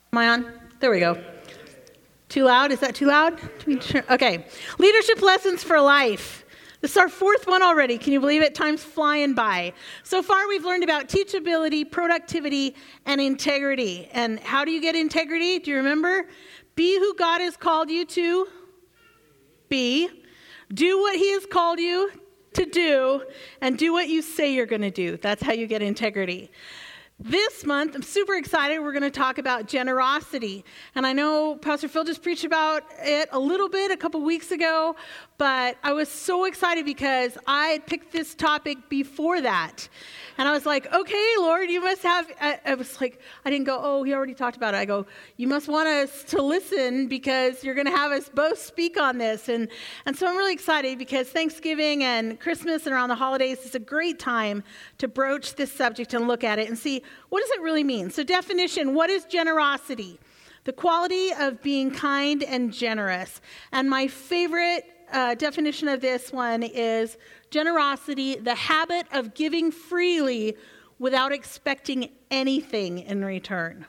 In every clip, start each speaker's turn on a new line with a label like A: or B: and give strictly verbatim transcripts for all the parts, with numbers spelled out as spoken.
A: Am I on? There we go. Too loud? Is that too loud? Okay. Leadership lessons for life. This is our fourth one already. Can you believe it? Time's flying by. So far, we've learned about teachability, productivity, and integrity. And how do you get integrity? Do you remember? Be who God has called you to be. Do what he has called you to do. And do what you say you're going to do. That's how you get integrity. This month, I'm super excited. We're going to talk about generosity. And I know Pastor Phil just preached about it a little bit a couple weeks ago, but I was so excited because I had picked this topic before that. And I was like, okay, Lord, you must have, I, I was like, I didn't go, oh, he already talked about it. I go, you must want us to listen because you're going to have us both speak on this. And, and so I'm really excited because Thanksgiving and Christmas and around the holidays is a great time to broach this subject and look at it and see, what does it really mean? So definition, what is generosity? The quality of being kind and generous. And my favorite uh, definition of this one is generosity, the habit of giving freely without expecting anything in return.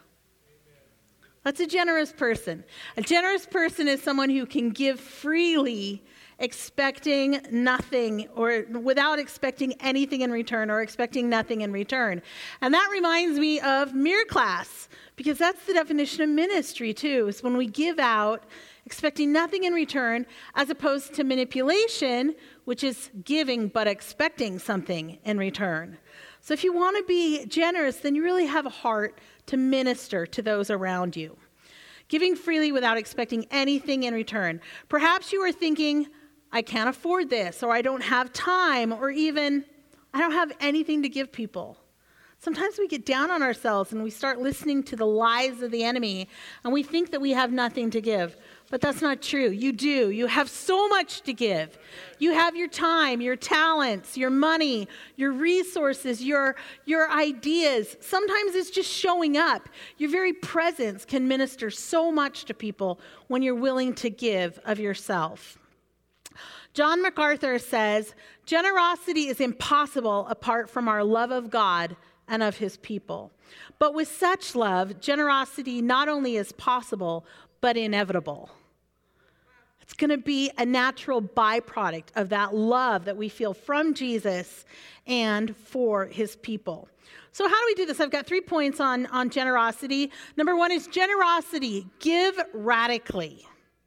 A: That's a generous person. A generous person is someone who can give freely, expecting nothing or without expecting anything in return or expecting nothing in return. And that reminds me of Mirror Class, because that's the definition of ministry too, is when we give out expecting nothing in return, as opposed to manipulation, which is giving but expecting something in return. So if you want to be generous, then you really have a heart to minister to those around you. Giving freely without expecting anything in return. Perhaps you are thinking, I can't afford this, or I don't have time, or even I don't have anything to give people. Sometimes we get down on ourselves and we start listening to the lies of the enemy, and we think that we have nothing to give. But that's not true. You do. You have so much to give. You have your time, your talents, your money, your resources, your, your ideas. Sometimes it's just showing up. Your very presence can minister so much to people when you're willing to give of yourself. John MacArthur says, generosity is impossible apart from our love of God and of his people. But with such love, generosity not only is possible, but inevitable. It's going to be a natural byproduct of that love that we feel from Jesus and for his people. So how do we do this? I've got three points on, on generosity. Number one is generosity. Give radically.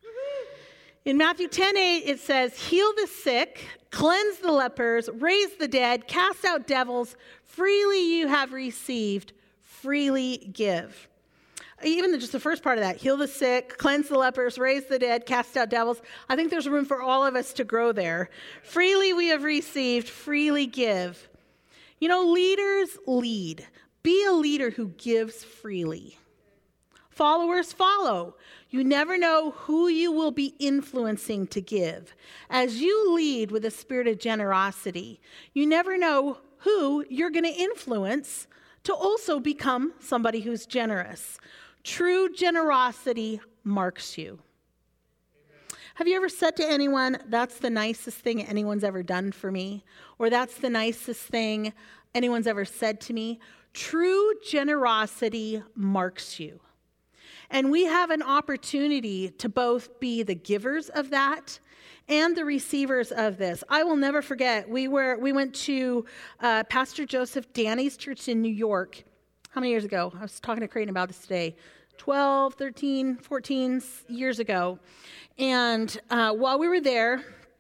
A: In Matthew ten eight, it says, heal the sick, cleanse the lepers, raise the dead, cast out devils. Freely you have received, freely give. Even just the first part of that, heal the sick, cleanse the lepers, raise the dead, cast out devils. I think there's room for all of us to grow there. Freely we have received, freely give. You know, leaders lead. Be a leader who gives freely. Followers follow. You never know who you will be influencing to give. As you lead with a spirit of generosity, you never know who you're going to influence to also become somebody who's generous. True generosity marks you. Amen. Have you ever said to anyone, that's the nicest thing anyone's ever done for me? Or that's the nicest thing anyone's ever said to me? True generosity marks you. And we have an opportunity to both be the givers of that and the receivers of this. I will never forget, we were we went to uh, Pastor Joseph Danny's church in New York. How many years ago? I was talking to Creighton about this today. twelve, thirteen, fourteen years ago. And uh, while we were there,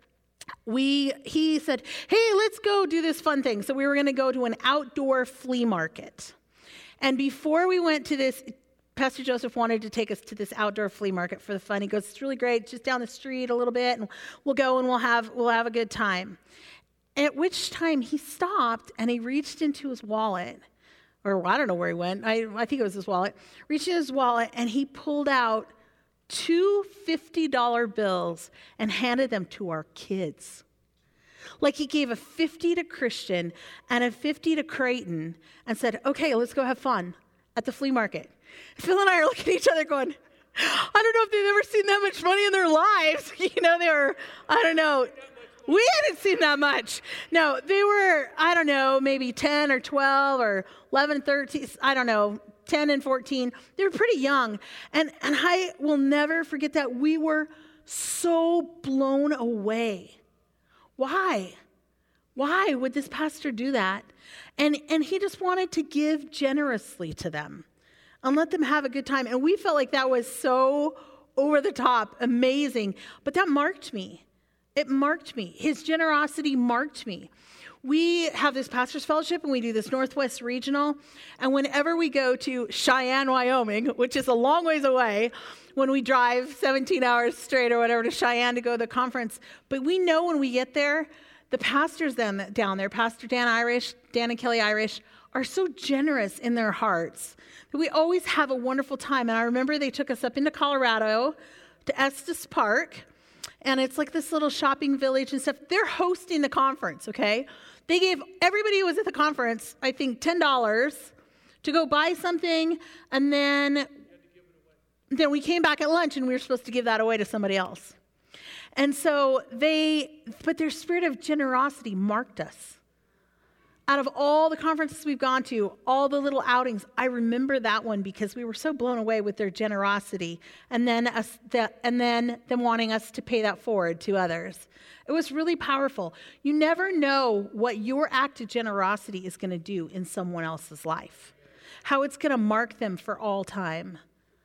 A: we he said, hey, let's go do this fun thing. So we were going to go to an outdoor flea market. And before we went to this, Pastor Joseph wanted to take us to this outdoor flea market for the fun. He goes, it's really great, just down the street a little bit, and we'll go and we'll have we'll have a good time. At which time he stopped and he reached into his wallet, or I don't know where he went. I, I think it was his wallet. Reached in his wallet and he pulled out two fifty dollar bills and handed them to our kids. Like he gave a fifty to Christian and a fifty to Creighton and said, okay, let's go have fun at the flea market. Phil and I are looking at each other going, I don't know if they've ever seen that much money in their lives. You know, they were, I don't know. We hadn't seen that much. No, they were, I don't know, maybe ten or twelve or eleven, thirteen, I don't know, ten and fourteen. They were pretty young. And, and I will never forget that. We were so blown away. Why? Why would this pastor do that? And, and he just wanted to give generously to them and let them have a good time. And we felt like that was so over the top, amazing. But that marked me. It marked me. His generosity marked me. We have this pastor's fellowship and we do this Northwest Regional. And whenever we go to Cheyenne, Wyoming, which is a long ways away, when we drive seventeen hours straight or whatever to Cheyenne to go to the conference, but we know when we get there, the pastors then down there, Pastor Dan Irish, Dan and Kelly Irish, are so generous in their hearts that we always have a wonderful time. And I remember they took us up into Colorado to Estes Park, and it's like this little shopping village and stuff. They're hosting the conference, okay? They gave everybody who was at the conference, I think, ten dollars to go buy something, and then, then we came back at lunch, and we were supposed to give that away to somebody else. And so they, but their spirit of generosity marked us. Out of all the conferences we've gone to, all the little outings, I remember that one because we were so blown away with their generosity, and then us, the, and then them wanting us to pay that forward to others. It was really powerful. You never know what your act of generosity is going to do in someone else's life, how it's going to mark them for all time.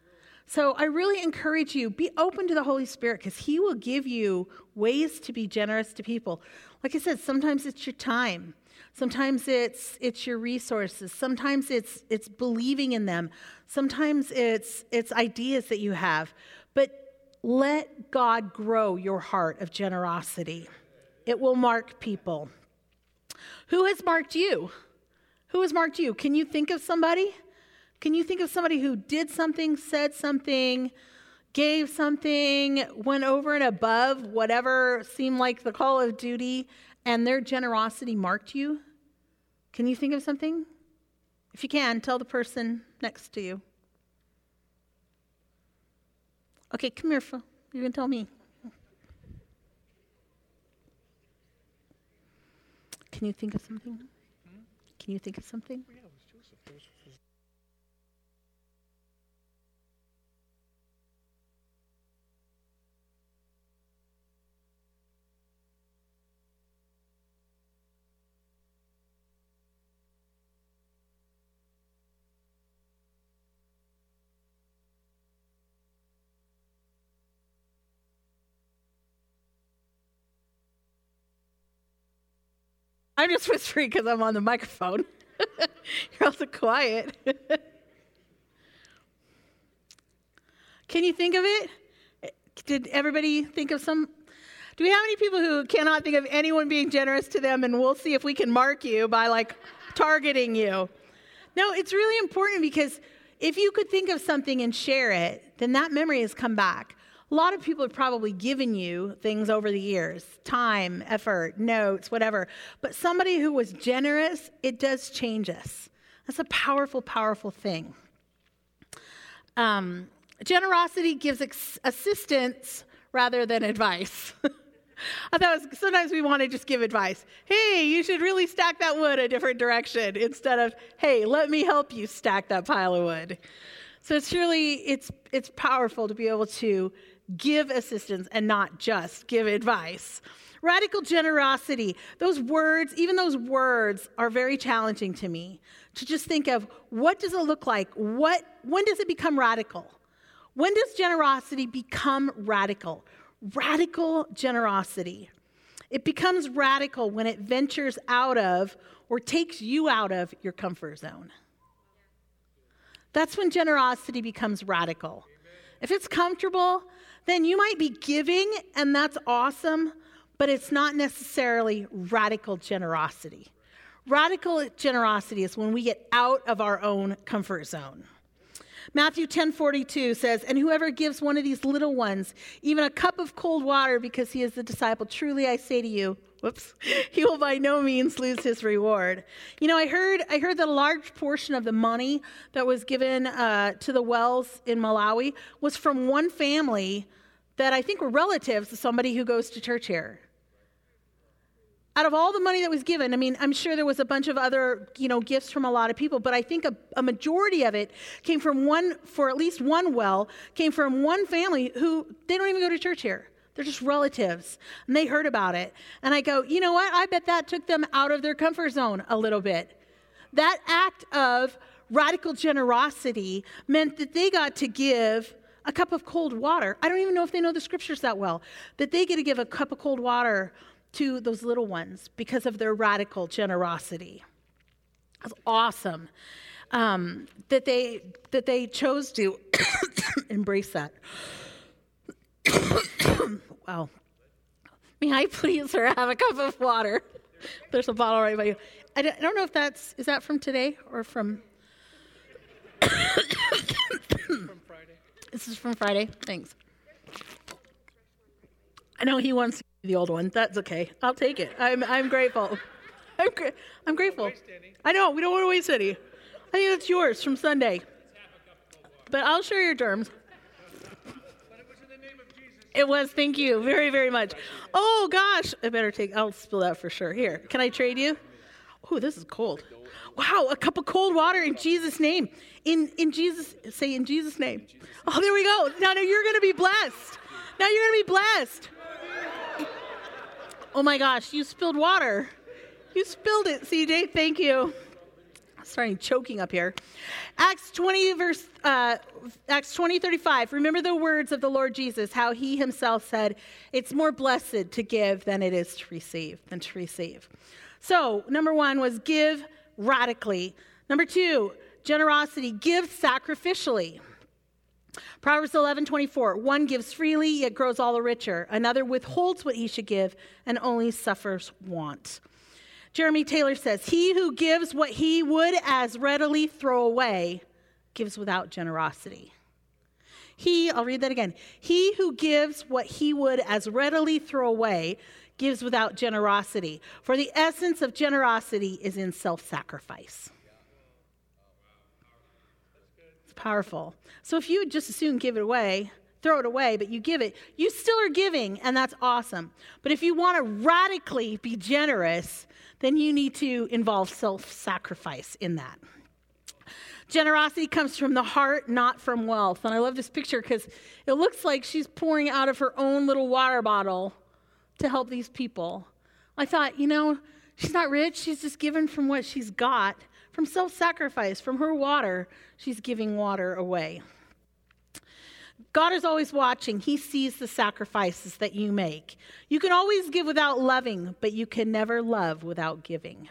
A: So I really encourage you, be open to the Holy Spirit because he will give you ways to be generous to people. Like I said, sometimes it's your time. Sometimes it's it's your resources. Sometimes it's it's believing in them. Sometimes it's it's ideas that you have. But let God grow your heart of generosity. It will mark people. Who has marked you? Who has marked you? Can you think of somebody? Can you think of somebody who did something, said something, gave something, went over and above whatever seemed like the call of duty, and their generosity marked you? Can you think of something? If you can, tell the person next to you. Okay, come here, Phil. You can tell me. Can you think of something? Can you think of something?
B: Yeah, it was Joseph. Joseph was
A: I'm just whispering because I'm on the microphone. You're also quiet. Can you think of it? Did everybody think of some? Do we have any people who cannot think of anyone being generous to them, and we'll see if we can mark you by like targeting you? No, it's really important because if you could think of something and share it, then that memory has come back. A lot of people have probably given you things over the years, time, effort, notes, whatever. But somebody who was generous, it does change us. That's a powerful, powerful thing. Um, generosity gives ex- assistance rather than advice. I thought it was, sometimes we want to just give advice. Hey, you should really stack that wood a different direction instead of, hey, let me help you stack that pile of wood. So it's really, it's it's powerful to be able to give assistance and not just give advice. Radical generosity, those words, even those words are very challenging to me. To just think of, what does it look like? What, when does it become radical? When does generosity become radical? Radical generosity. It becomes radical when it ventures out of or takes you out of your comfort zone. That's when generosity becomes radical. If it's comfortable, then you might be giving, and that's awesome, but it's not necessarily radical generosity. Radical generosity is when we get out of our own comfort zone. Matthew ten forty-two says, "And whoever gives one of these little ones even a cup of cold water because he is a disciple, truly I say to you," whoops, "he will by no means lose his reward." You know, I heard I heard that a large portion of the money that was given uh, to the wells in Malawi was from one family that I think were relatives to somebody who goes to church here. out of all the money that was given, I mean, I'm sure there was a bunch of other, you know, gifts from a lot of people, but I think a, a majority of it came from one, for at least one well, came from one family who, they don't even go to church here. They're just relatives, and they heard about it. And I go, you know what? I bet that took them out of their comfort zone a little bit. That act of radical generosity meant that they got to give a cup of cold water. I don't even know if they know the scriptures that well, that they get to give a cup of cold water to those little ones because of their radical generosity. That's awesome. Um, that they that they chose to embrace that. Wow. May I please, sir, have a cup of water? There's a bottle right by you. I don't, I don't know if that's, is that from today or from?
B: From Friday.
A: This is from Friday. Thanks. I know he wants the old one. That's okay. I'll take it. I'm I'm grateful. I'm gra- I'm grateful. I know. We don't want to waste any. I think that's yours from Sunday. But I'll share your terms.
B: But it was in the name of Jesus.
A: It was. Thank you very, very much. Oh, gosh. I better take, I'll spill that for sure. Here. Can I trade you? Oh, this is cold. Wow. A cup of cold water in Jesus' name. In in Jesus, say in Jesus' name. Oh, there we go. Now, now you're going to be blessed. Now you're going to be blessed. Oh, my gosh. You spilled water. You spilled it, C J. Thank you. I'm starting choking up here. Acts twenty, verse, uh, Acts twenty, thirty-five. Remember the words of the Lord Jesus, how he himself said, it's more blessed to give than it is to receive, than to receive. So, number one was give radically. Number two, generosity, give sacrificially. Proverbs eleven twenty-four, one gives freely, yet grows all the richer. Another withholds what he should give and only suffers want. Jeremy Taylor says, he who gives what he would as readily throw away gives without generosity. He, I'll read that again. He who gives what he would as readily throw away gives without generosity. For the essence of generosity is in self-sacrifice. It's powerful. So if you would just as soon give it away, throw it away, but you give it, you still are giving, and that's awesome. But if you want to radically be generous, then you need to involve self-sacrifice in that. Generosity comes from the heart, not from wealth. And I love this picture because it looks like she's pouring out of her own little water bottle to help these people. I thought, you know, she's not rich. She's just given from what she's got, from self-sacrifice, from her water. She's giving water away. God is always watching. He sees the sacrifices that you make. You can always give without loving, but you can never love without giving.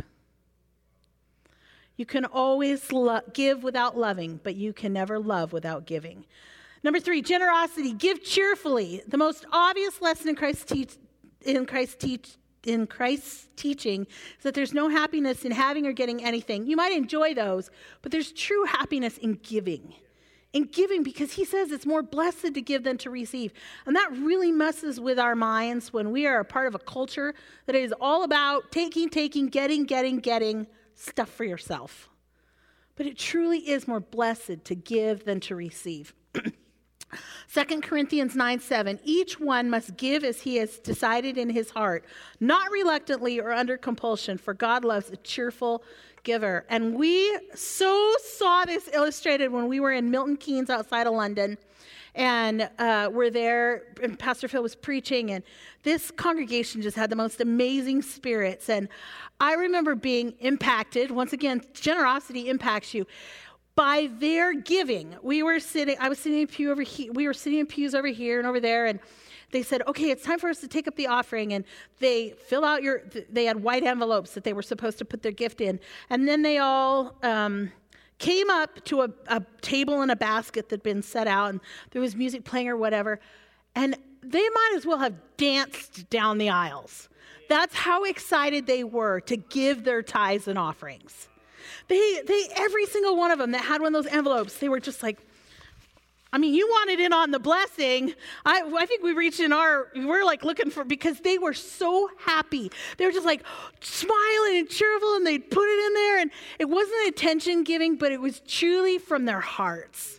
A: You can always lo- give without loving, but you can never love without giving. Number three, generosity. Give cheerfully. The most obvious lesson in Christ's, teach, in Christ's, teach, in Christ's teaching is that there's no happiness in having or getting anything. You might enjoy those, but there's true happiness in giving. In giving, because he says it's more blessed to give than to receive. And that really messes with our minds when we are a part of a culture that is all about taking, taking, getting, getting, getting stuff for yourself. But it truly is more blessed to give than to receive. Second Corinthians nine seven, each one must give as he has decided in his heart, not reluctantly or under compulsion, for God loves a cheerful giver. And we so saw this illustrated when we were in Milton Keynes outside of London. And uh, we're there, and Pastor Phil was preaching, and this congregation just had the most amazing spirits. And I remember being impacted. Once again, generosity impacts you. By their giving. We were sitting, I was sitting in a pew over here, we were sitting in pews over here and over there, and they said, okay, it's time for us to take up the offering. And they fill out your, they had white envelopes that they were supposed to put their gift in. And then they all um, came up to a, a table and a basket that had been set out, and there was music playing or whatever. And they might as well have danced down the aisles. That's how excited they were to give their tithes and offerings. They, they, every single one of them that had one of those envelopes, they were just like, I mean, you wanted in on the blessing. I, I think we reached in our, we were like looking for, because they were so happy. They were just like smiling and cheerful, and they'd put it in there, and it wasn't attention giving, but it was truly from their hearts.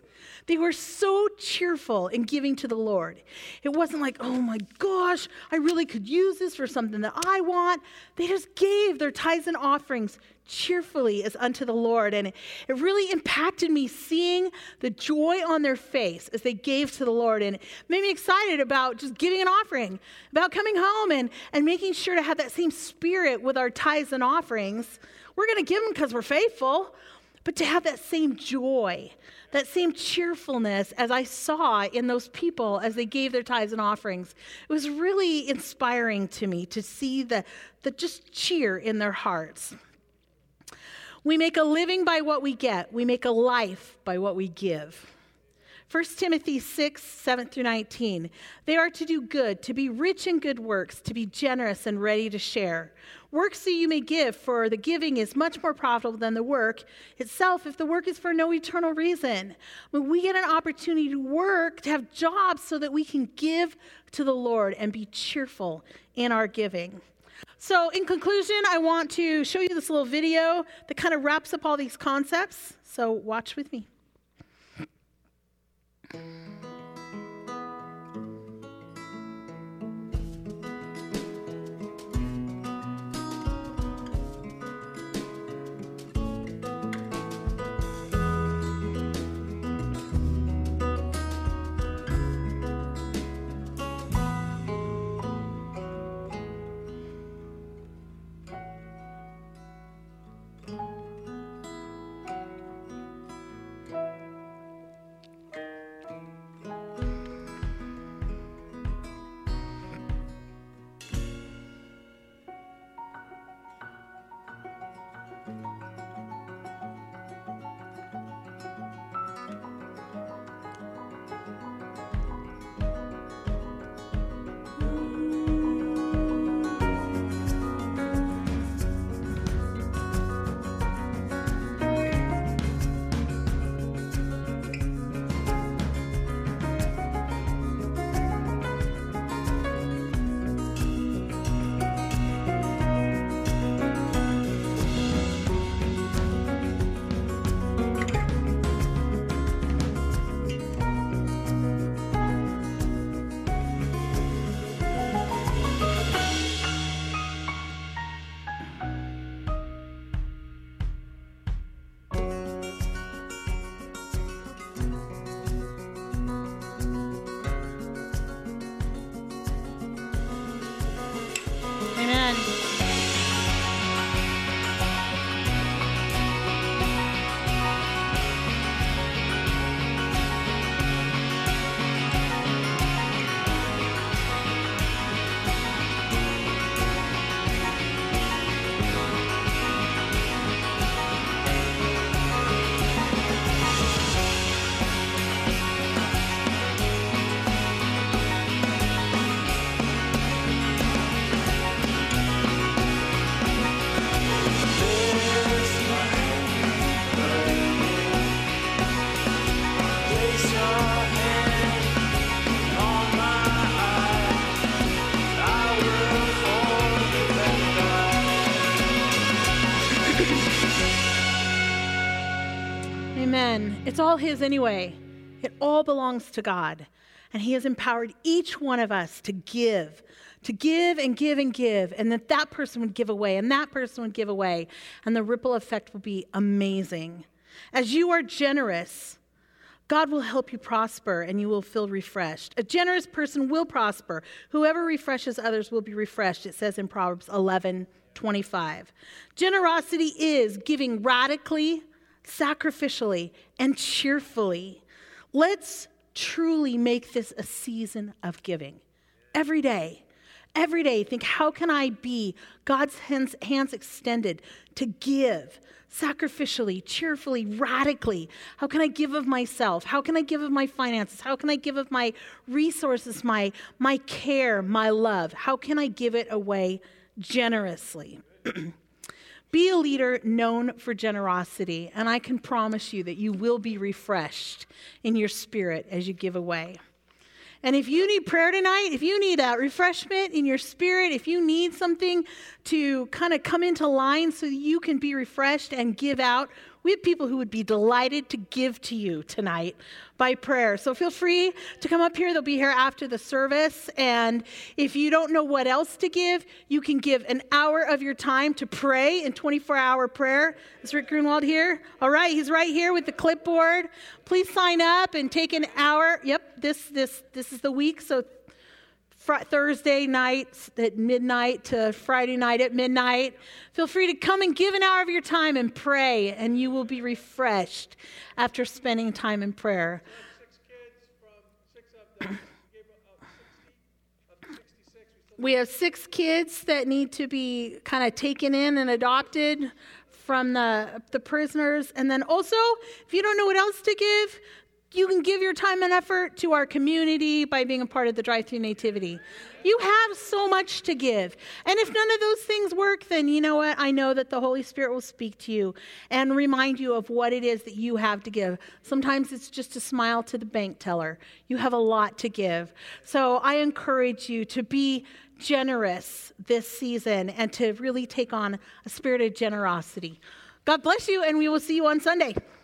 A: They were so cheerful in giving to the Lord. It wasn't like, oh my gosh, I really could use this for something that I want. They just gave their tithes and offerings cheerfully as unto the Lord. And it, it really impacted me seeing the joy on their face as they gave to the Lord. And it made me excited about just giving an offering, about coming home and, and making sure to have that same spirit with our tithes and offerings. We're going to give them because we're faithful, but to have that same joy, that same cheerfulness as I saw in those people as they gave their tithes and offerings. It was really inspiring to me to see the, the just cheer in their hearts. We make a living by what we get. We make a life by what we give. First Timothy six, seven through nineteen. They are to do good, to be rich in good works, to be generous and ready to share. Work so you may give, for the giving is much more profitable than the work itself if the work is for no eternal reason. When we get an opportunity to work, to have jobs so that we can give to the Lord and be cheerful in our giving. So in conclusion, I want to show you this little video that kind of wraps up all these concepts. So watch with me. Amen. It's all His anyway. It all belongs to God. And He has empowered each one of us to give, to give and give and give, and that that person would give away, and that person would give away, and the ripple effect will be amazing. As you are generous, God will help you prosper, and you will feel refreshed. A generous person will prosper. Whoever refreshes others will be refreshed, it says in Proverbs eleven twenty-five. Generosity is giving radically, sacrificially, and cheerfully. Let's truly make this a season of giving. Every day, every day, think, how can I be God's hands, hands extended to give sacrificially, cheerfully, radically? How can I give of myself? How can I give of my finances? How can I give of my resources, my, my care, my love? How can I give it away generously? Be a leader known for generosity, and I can promise you that you will be refreshed in your spirit as you give away. And if you need prayer tonight, if you need a refreshment in your spirit, if you need something to kind of come into line so you can be refreshed and give out We have people who would be delighted to give to you tonight by prayer. So feel free to come up here. They'll be here after the service. And if you don't know what else to give, you can give an hour of your time to pray in twenty-four hour prayer. Is Rick Grunwald here? All right, he's right here with the clipboard. Please sign up and take an hour. Yep, this this this is the week. So fr- Thursday night at midnight to Friday night at midnight. Feel free to come and give an hour of your time and pray, and you will be refreshed after spending time in prayer.
B: Six kids from six of them gave up sixty of the sixty-six.
A: We have six kids that need to be kind of taken in and adopted from the, the prisoners. And then also, if you don't know what else to give, you can give your time and effort to our community by being a part of the Drive-Thru Nativity. You have so much to give. And if none of those things work, then you know what? I know that the Holy Spirit will speak to you and remind you of what it is that you have to give. Sometimes it's just a smile to the bank teller. You have a lot to give. So I encourage you to be generous this season and to really take on a spirit of generosity. God bless you, and we will see you on Sunday.